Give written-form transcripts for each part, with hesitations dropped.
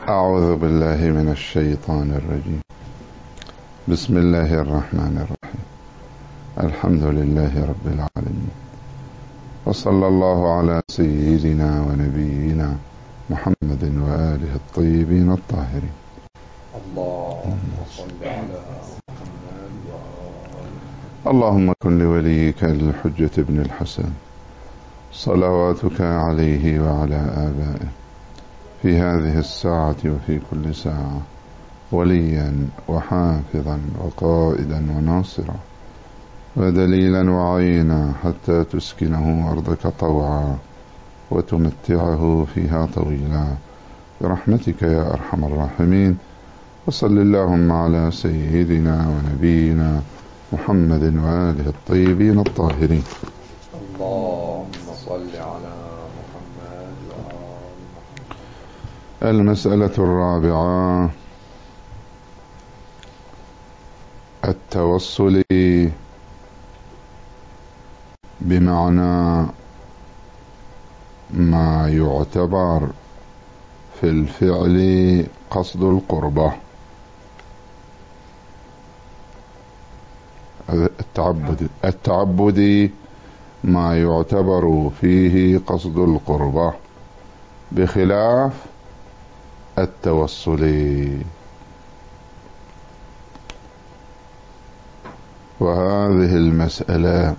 أعوذ بالله من الشيطان الرجيم. بسم الله الرحمن الرحيم. الحمد لله رب العالمين، وصلى الله على سيدنا ونبينا محمد وآله الطيبين الطاهرين. اللهم صل على محمد اللهم كن لوليك الحجة ابن الحسن صلواتك عليه وعلى آبائه في هذه الساعة وفي كل ساعة وليا وحافظا وقائدا وناصرا ودليلا وعينا حتى تسكنه أرضك طوعا وتمتعه فيها طويلا برحمتك يا أرحم الراحمين. وصل اللهم على سيدنا ونبينا محمد وآله الطيبين الطاهرين. اللهم صل على محمد وآل محمد. المسألة الرابعة: التوصل بمعنى ما يعتبر في الفعل قصد القربة. التعبد ما يعتبر فيه قصد القربة بخلاف التوصل. وهذه المسألة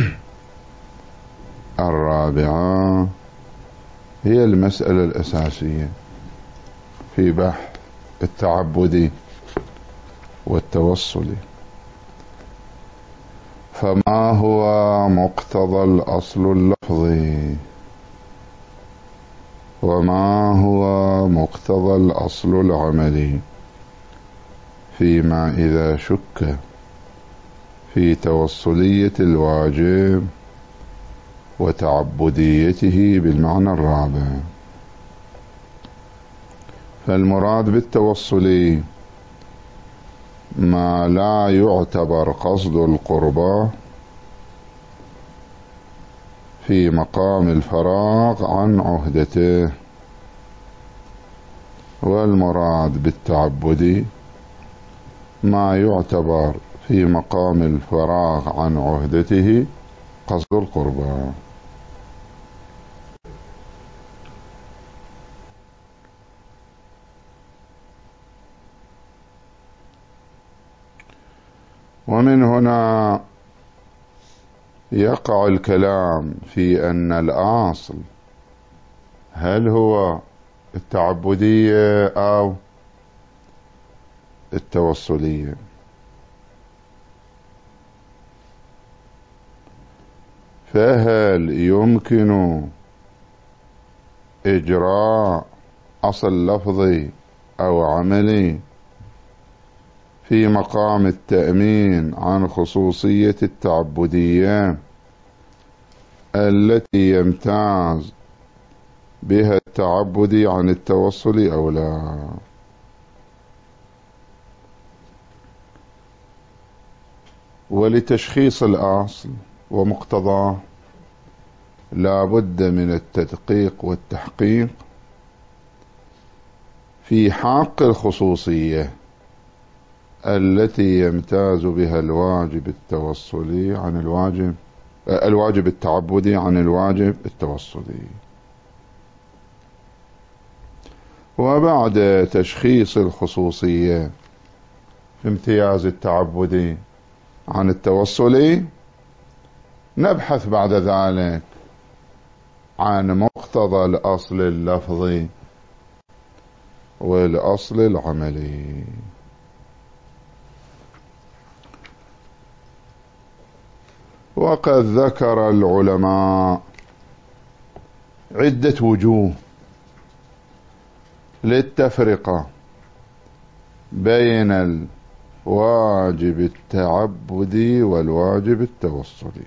الرابعة هي المسألة الأساسية في بحث التعبد والتوصل. فما هو مقتضى الأصل اللفظي، وما هو مقتضى الأصل العملي فيما إذا شك في توصلية الواجب وتعبديته بالمعنى الرابع؟ فالمراد بالتوصل ما لا يعتبر قصد القربة في مقام الفراغ عن عهدته، والمراد بالتعبد ما يعتبر في مقام الفراغ عن عهدته قصد القربة. ومن هنا يقع الكلام في أن الأصل هل هو التعبدية أو التوصلية. فهل يمكن إجراء أصل لفظي أو عملي في مقام التأمين عن خصوصية التعبدية التي يمتاز بها التعبد عن التوصل أو لا؟ ولتشخيص الأصل ومقتضاه لا بد من التدقيق والتحقيق في حق الخصوصية التي يمتاز بها الواجب التوصلي عن الواجب التعبدي عن الواجب التوصلي. وبعد تشخيص الخصوصية في امتياز التعبدي عن التوصلي نبحث بعد ذلك عن مقتضى الأصل اللفظي والأصل العملي. وقد ذكر العلماء عدة وجوه للتفرقة بين الواجب التعبدي والواجب التوصلي،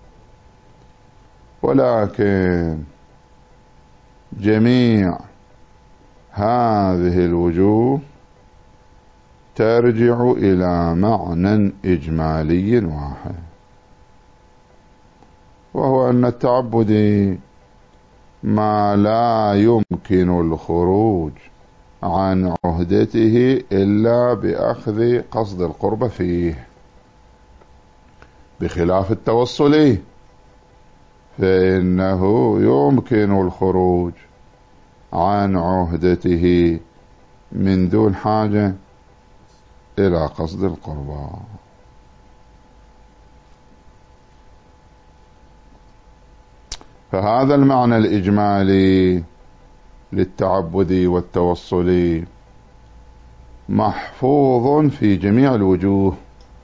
ولكن جميع هذه الوجوه ترجع إلى معنى إجمالي واحد، وهو أن التعبدي ما لا يمكن الخروج عن عهدته إلا بأخذ قصد القربة فيه، بخلاف التوصلي فإنه يمكن الخروج عن عهدته من دون حاجة إلى قصد القربة. فهذا المعنى الإجمالي للتعبدي والتوصلي محفوظ في جميع الوجوه،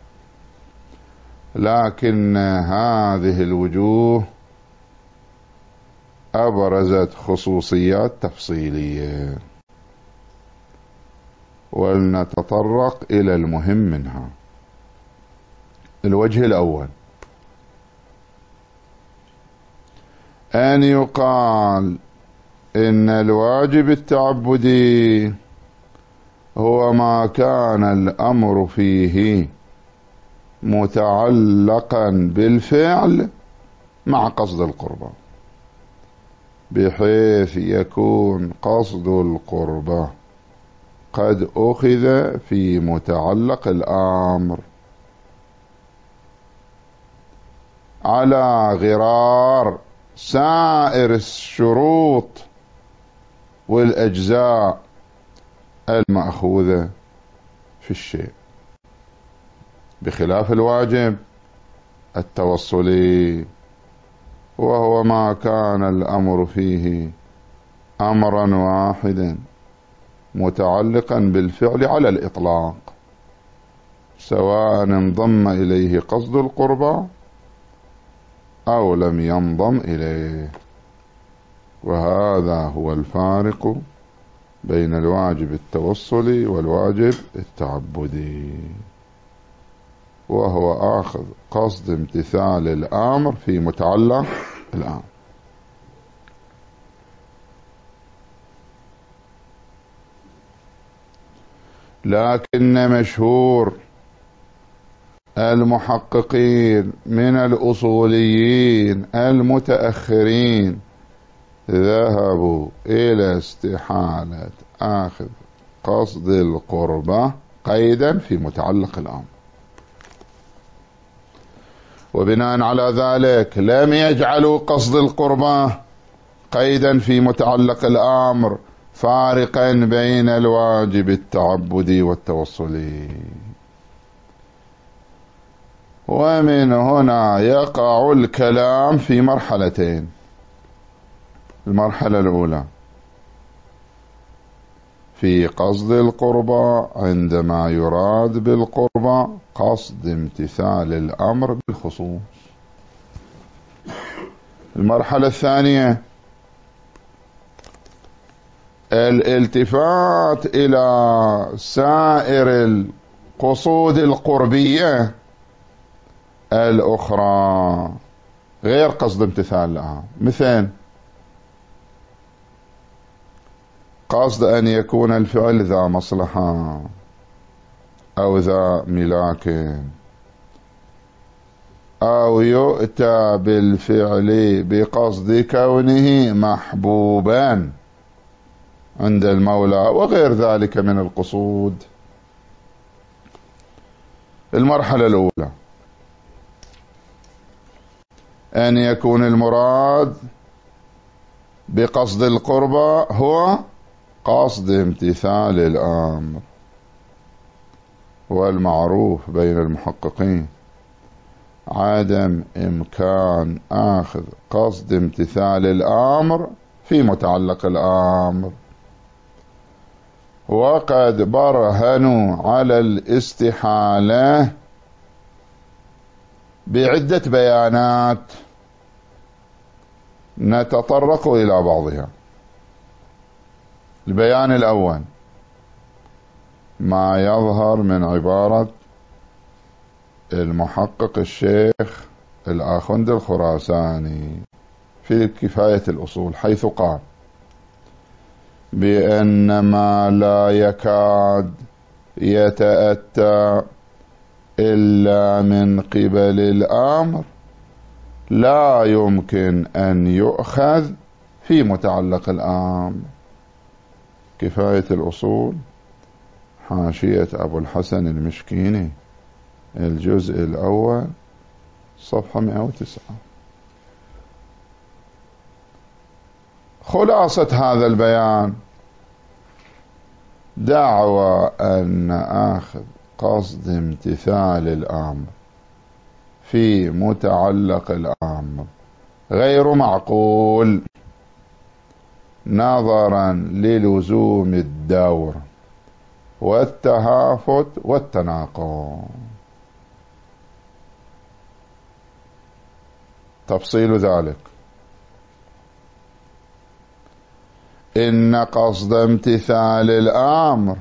لكن هذه الوجوه أبرزت خصوصيات تفصيلية، ولنتطرق إلى المهم منها. الوجه الأول أن يقال إن الواجب التعبدي هو ما كان الأمر فيه متعلقا بالفعل مع قصد القربة، بحيث يكون قصد القربة قد أخذ في متعلق الأمر على غرار سائر الشروط والأجزاء المأخوذة في الشيء، بخلاف الواجب التوصلي وهو ما كان الأمر فيه أمرا واحدا متعلقا بالفعل على الإطلاق، سواء انضم إليه قصد القربة أو لم ينضم إليه. وهذا هو الفارق بين الواجب التوصلي والواجب التعبدي، وهو آخذ قصد امتثال الأمر في متعلق الأمر. لكن مشهور المحققين من الأصوليين المتأخرين ذهبوا إلى استحالة آخذ قصد القربة قيدا في متعلق الأمر، وبناء على ذلك لم يجعلوا قصد القربة قيدا في متعلق الأمر، فارقا بين الواجب التعبدي والتوصلي. ومن هنا يقع الكلام في مرحلتين. المرحلة الأولى في قصد القربة عندما يراد بالقربة قصد امتثال الأمر بالخصوص. المرحلة الثانية الالتفات إلى سائر القصود القربية الأخرى غير قصد امتثال الأمر، مثل قصد أن يكون الفعل ذا مصلحة أو ذا ملاك، أو يؤتى بالفعل بقصد كونه محبوبا عند المولى وغير ذلك من القصود. المرحلة الأولى أن يكون المراد بقصد القربة هو قصد امتثال الأمر، والمعروف بين المحققين عدم إمكان آخذ قصد امتثال الأمر في متعلق الأمر، وقد برهنوا على الاستحالة بعدة بيانات نتطرق إلى بعضها. البيان الأول ما يظهر من عبارة المحقق الشيخ الآخوند الخراساني في كفاية الأصول، حيث قال بأن ما لا يكاد يتأتى إلا من قبل الأمر لا يمكن أن يؤخذ في متعلق الأمر. كفاية الأصول حاشية أبو الحسن المشكيني الجزء الأول صفحة 109. خلاصة هذا البيان دعوى أن آخذ قصد امتثال الأمر في متعلق الأمر غير معقول نظرا للزوم الدور والتهافت والتناقض. تفصيل ذلك: إن قصد امتثال الأمر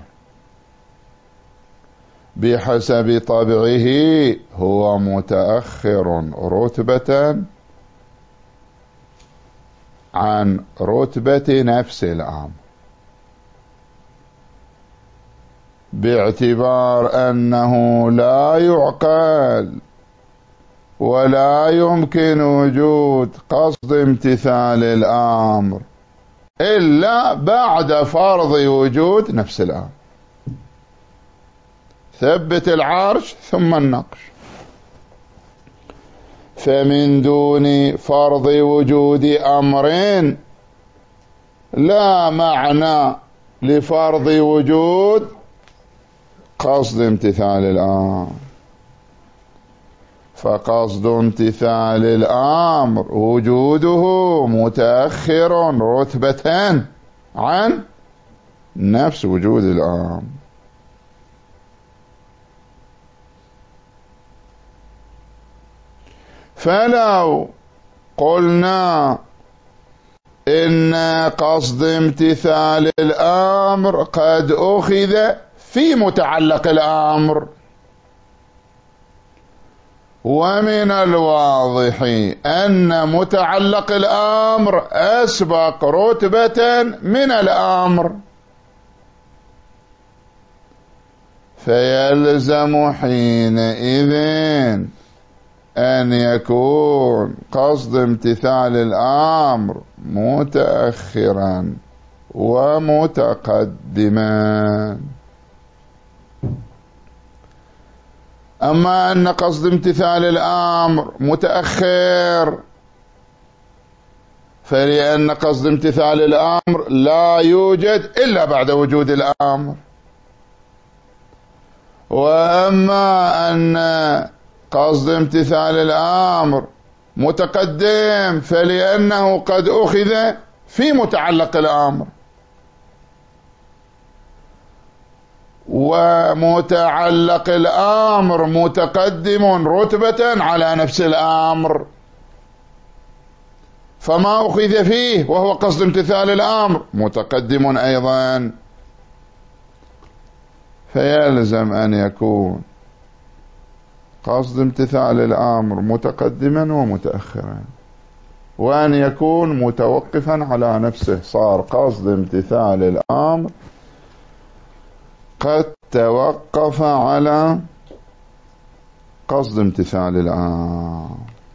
بحسب طبعه هو متأخر رتبة عن رتبة نفس الأمر، باعتبار أنه لا يعقل ولا يمكن وجود قصد امتثال الأمر إلا بعد فرض وجود نفس الأمر. ثبت العرش ثم النقش. فمن دون فرض وجود أمرين لا معنى لفرض وجود قصد امتثال الأمر، فقصد امتثال الأمر وجوده متأخر رتبة عن نفس وجود الأمر. فلو قلنا إن قصد امتثال الأمر قد أخذ في متعلق الأمر، ومن الواضح أن متعلق الأمر أسبق رتبة من الأمر، فيلزم حينئذ أن يكون قصد امتثال الأمر متأخرا ومتقدما. أما أن قصد امتثال الأمر متأخر فلأن قصد امتثال الأمر لا يوجد إلا بعد وجود الأمر. وأما أن قصد امتثال الأمر متقدم فلأنه قد أخذ في متعلق الأمر، ومتعلق الأمر متقدم رتبة على نفس الأمر، فما أخذ فيه وهو قصد امتثال الأمر متقدم أيضا، فيلزم أن يكون قصد امتثال الأمر متقدما ومتأخرا، وأن يكون متوقفا على نفسه. صار قصد امتثال الأمر قد توقف على قصد امتثال الأمر.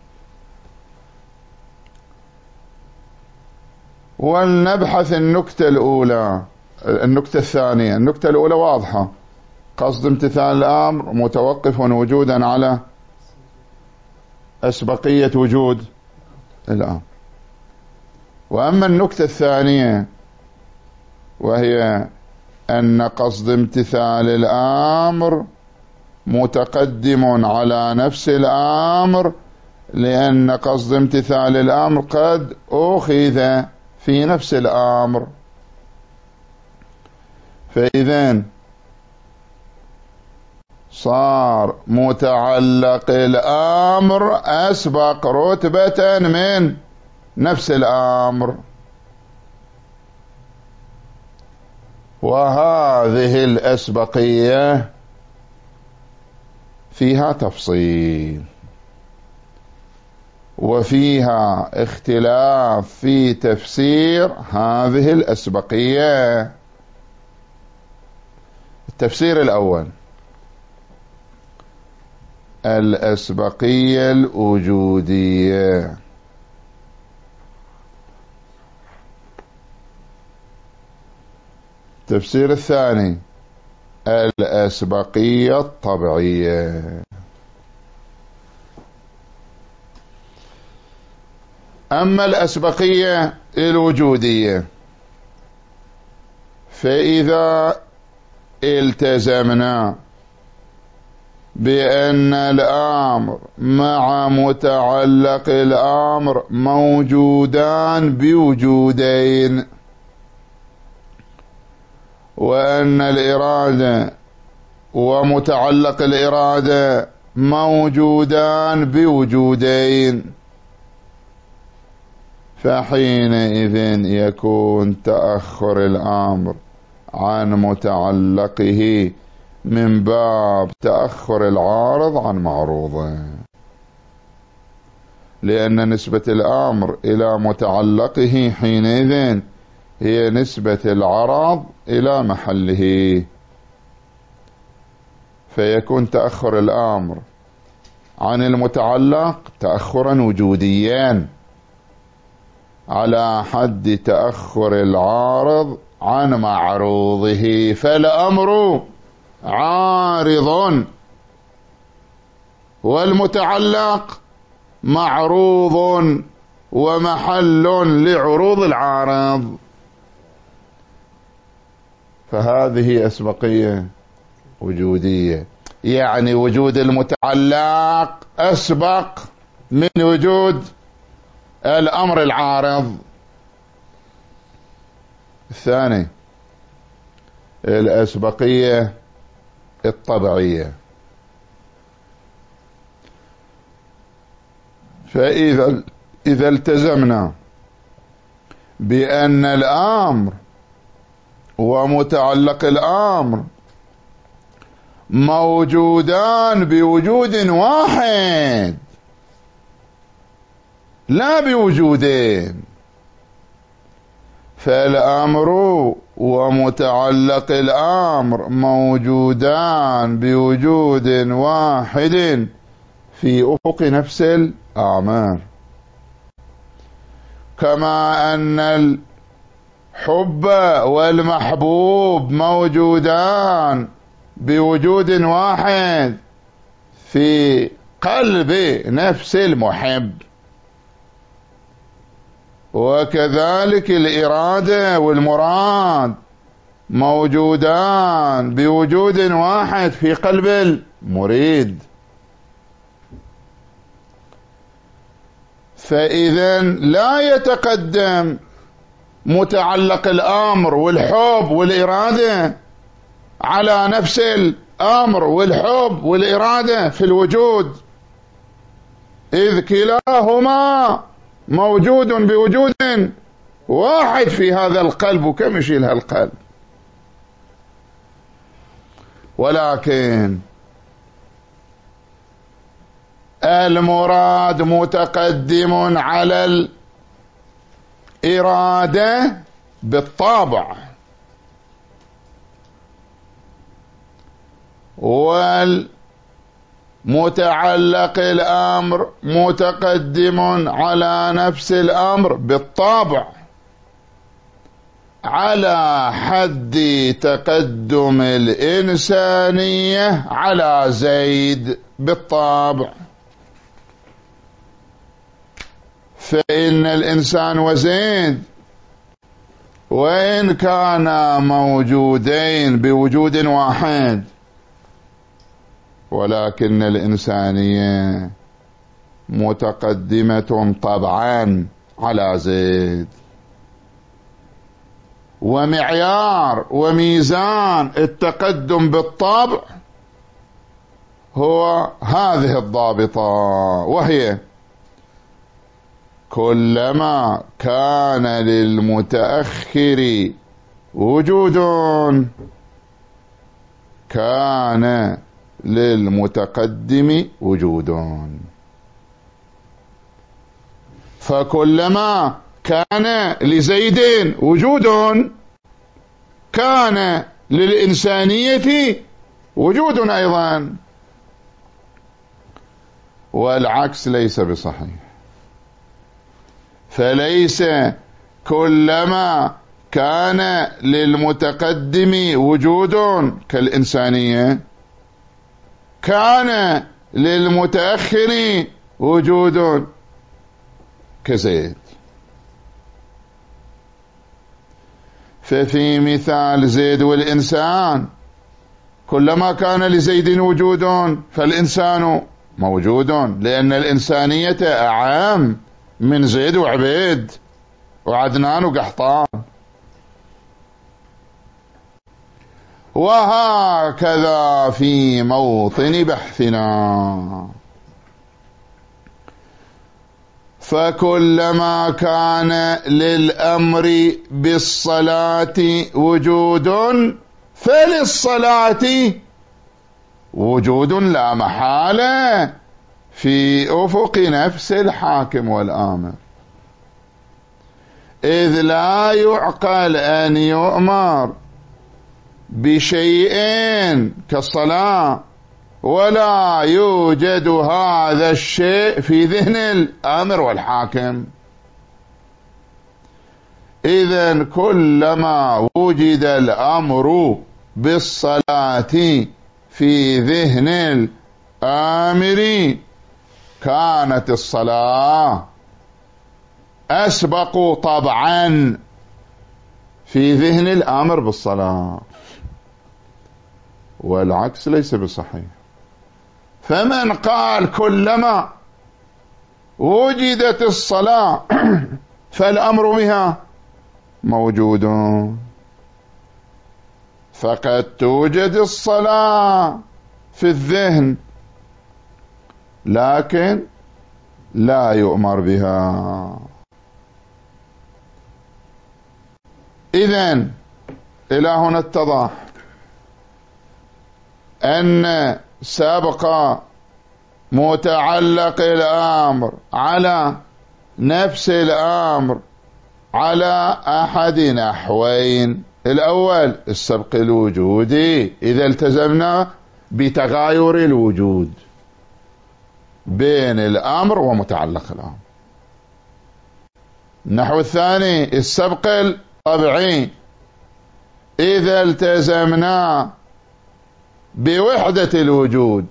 ولنبحث النكتة الأولى. النكتة الثانية: النكتة الأولى واضحة، قصد امتثال الأمر متوقف وجودا على أسبقية وجود الأمر. وأما النكتة الثانية وهي أن قصد امتثال الأمر متقدم على نفس الأمر لأن قصد امتثال الأمر قد أخذ في نفس الأمر، فإذن صار متعلق الأمر أسبق رتبة من نفس الأمر. وهذه الأسبقية فيها تفصيل وفيها اختلاف في تفسير هذه الأسبقية. التفسير الأول: الأسبقية الوجودية. التفسير الثاني الأسبقية الطبيعية. أما الأسبقية الوجودية فإذا التزمنا بأن الأمر مع متعلق الأمر موجودان بوجودين، وأن الإرادة ومتعلق الإرادة موجودان بوجودين، فحينئذ يكون تأخر الأمر عن متعلقه من باب تأخر العارض عن معروضه، لأن نسبة الأمر إلى متعلقه حينئذ هي نسبة العرض إلى محله، فيكون تأخر الأمر عن المتعلق تأخرا وجوديا على حد تأخر العارض عن معروضه، فالأمر عارض والمتعلق معروض ومحل لعروض العارض، فهذه أسبقية وجودية، يعني وجود المتعلق أسبق من وجود الأمر العارض. الثاني الأسبقية الطبيعية، فإذا التزمنا بأن الأمر ومتعلق الأمر موجودان بوجود واحد لا بوجودين، فالأمر ومتعلق الأمر موجودان بوجود واحد في أفق نفس الأعمار، كما أن الحب والمحبوب موجودان بوجود واحد في قلب نفس المحب، وكذلك الإرادة والمراد موجودان بوجود واحد في قلب المريد، فإذا لا يتقدم متعلق الأمر والحب والإرادة على نفس الأمر والحب والإرادة في الوجود، إذ كلاهما موجود بوجود واحد في هذا القلب، وكم يشيل هالقلب. ولكن المراد متقدم على الإرادة بالطابع، والمتعلق الأمر متقدم على نفس الأمر بالطابع، على حد تقدم الإنسانية على زيد بالطابع، فإن الإنسان وزيد وإن كانا موجودين بوجود واحد، ولكن الإنسانية متقدمة طبعا على زيد، ومعيار وميزان التقدم بالطبع هو هذه الضابطة، وهي كلما كان للمتأخر وجود كان للمتقدم وجود، فكلما كان لزيد وجود كان للإنسانية وجود أيضا، والعكس ليس بصحيح، فليس كلما كان للمتقدم وجود كالإنسانية، كان للمتأخر وجود كزيد. ففي مثال زيد والإنسان كلما كان لزيد وجود فالإنسان موجود، لأن الإنسانية أعام من زيد وعبيد وعدنان وقحطان. وهكذا في موطن بحثنا، فكلما كان للأمر بالصلاة وجود فللصلاة وجود لا محالة في أفق نفس الحاكم والآمر، إذ لا يعقل أن يؤمر بشيء كالصلاة ولا يوجد هذا الشيء في ذهن الآمر والحاكم. إذن كلما وجد الأمر بالصلاة في ذهن الآمر كانت الصلاة أسبق طبعا في ذهن الآمر بالصلاة، والعكس ليس بصحيح. فمن قال كلما وجدت الصلاة فالأمر بها موجود، فقد توجد الصلاة في الذهن لكن لا يؤمر بها. إذن إلى هنا اتضح أن سبق متعلق الأمر على نفس الأمر على أحد نحوين. الأول السبق الوجودي، إذا التزمنا بتغاير الوجود بين الأمر ومتعلق الأمر. النحو الثاني السبق الطبيعي، إذا التزمنا بوحدة الوجود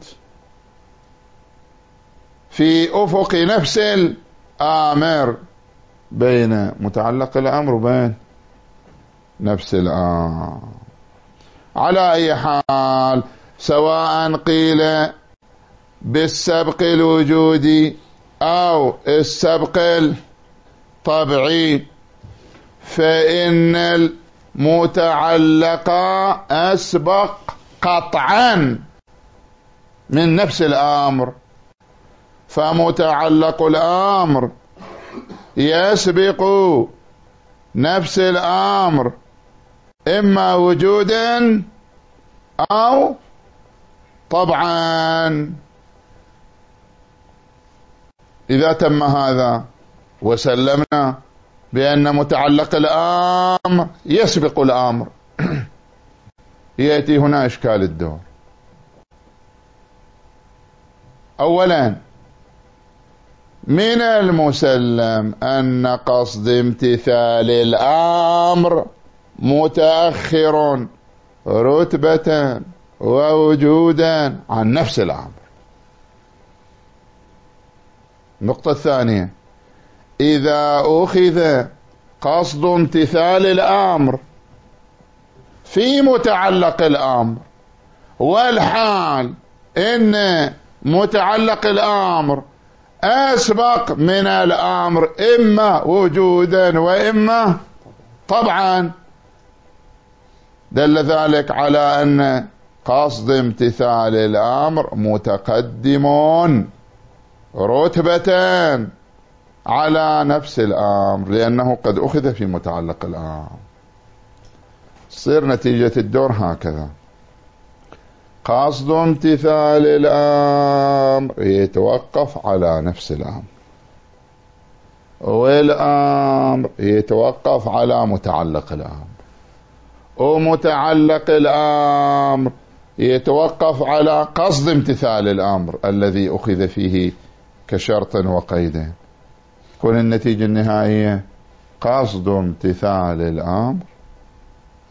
في أفق نفس الآمر بين متعلق الأمر وبين نفس الآمر. على أي حال سواء قيل بالسبق الوجودي أو السبق الطبيعي فإن المتعلق أسبق قطعا من نفس الأمر، فمتعلق الأمر يسبق نفس الأمر إما وجودا أو طبعا. إذا تم هذا وسلمنا بأن متعلق الأمر يسبق الأمر يأتي هنا إشكال الدور. أولا من المسلم أن قصد امتثال الأمر متأخر رتبة ووجودا عن نفس الأمر. النقطة الثانية إذا أخذ قصد امتثال الأمر في متعلق الأمر والحال إن متعلق الأمر أسبق من الأمر إما وجودا وإما طبعا، دل ذلك على أن قصد امتثال الأمر متقدم رتبة على نفس الأمر لأنه قد أخذ في متعلق الأمر. تصير نتيجة الدور هكذا: قصد امتثال الأمر يتوقف على نفس الأمر، والأمر يتوقف على متعلق الأمر، ومتعلق الأمر يتوقف على قصد امتثال الأمر الذي أخذ فيه كشرط وقيد. تكون النتيجة النهائية قصد امتثال الأمر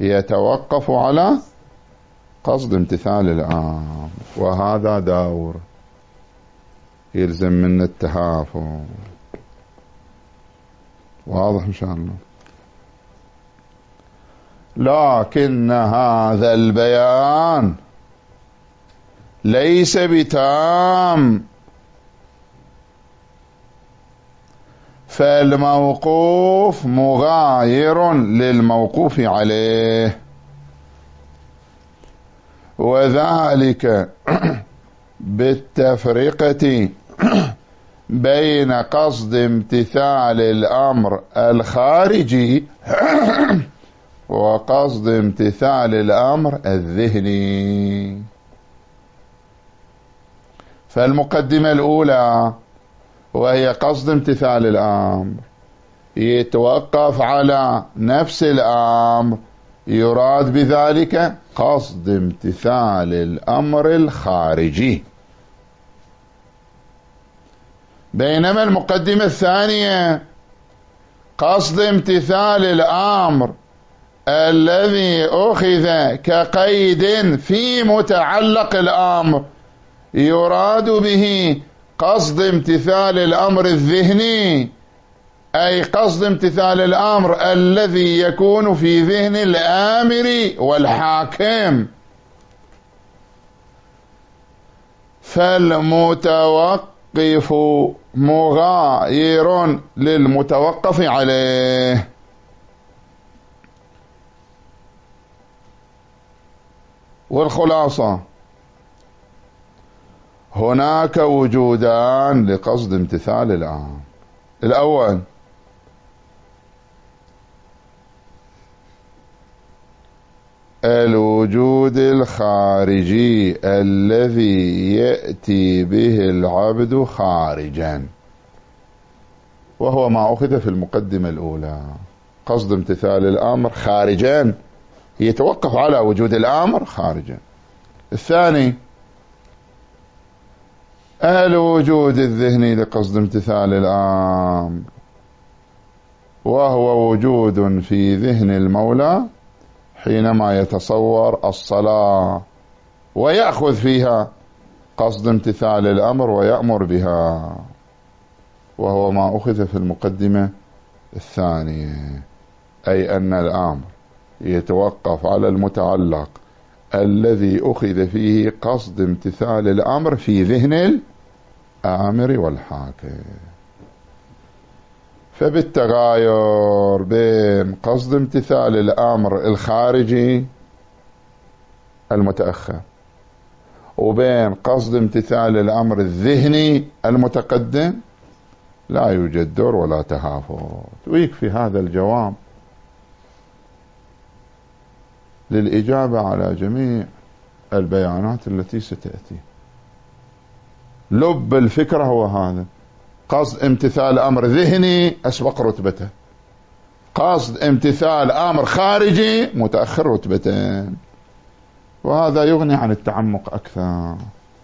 يتوقف على قصد امتثال الأمر، وهذا دور يلزم من التهافت. واضح إن شاء الله. لكن هذا البيان ليس بتام، فالموقوف مغاير للموقوف عليه، وذلك بالتفرقة بين قصد امتثال الأمر الخارجي وقصد امتثال الأمر الذهني. فالمقدمة الأولى وهي قصد امتثال الأمر يتوقف على نفس الأمر، يراد بذلك قصد امتثال الأمر الخارجي. بينما المقدمة الثانية قصد امتثال الأمر الذي أخذ كقيد في متعلق الأمر، يراد به قصد امتثال الأمر الذهني، أي قصد امتثال الأمر الذي يكون في ذهن الآمر والحاكم. فالمتوقف مغاير للمتوقف عليه. والخلاصة هناك وجودان لقصد امتثال الأمر. الأول الوجود الخارجي الذي يأتي به العبد خارجا، وهو ما أخذ في المقدمة الأولى. قصد امتثال الأمر خارجا يتوقف على وجود الأمر خارجا. الثاني الوجود الذهني لقصد امتثال الأمر، وهو وجود في ذهن المولى حينما يتصور الصلاة ويأخذ فيها قصد امتثال الأمر ويأمر بها، وهو ما أخذ في المقدمة الثانية، أي أن الأمر يتوقف على المتعلق الذي أخذ فيه قصد امتثال الأمر في ذهن الآمر والحاكم. فبالتغاير بين قصد امتثال الأمر الخارجي المتأخر وبين قصد امتثال الأمر الذهني المتقدم لا يوجد دور ولا تهافت. ويكفي هذا الجواب للإجابة على جميع البيانات التي ستأتي. لب الفكرة هو هذا: قصد امتثال أمر ذهني أسبق رتبته، قصد امتثال أمر خارجي متأخر رتبتين، وهذا يغني عن التعمق أكثر،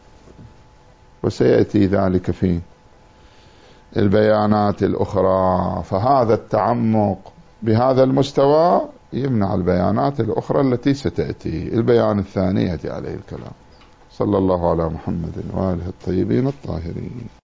وسيأتي ذلك في البيانات الأخرى. فهذا التعمق بهذا المستوى يمنع البيانات الأخرى التي ستأتي. البيان الثاني يأتي عليه الكلام. صلى الله على محمد وآله الطيبين الطاهرين.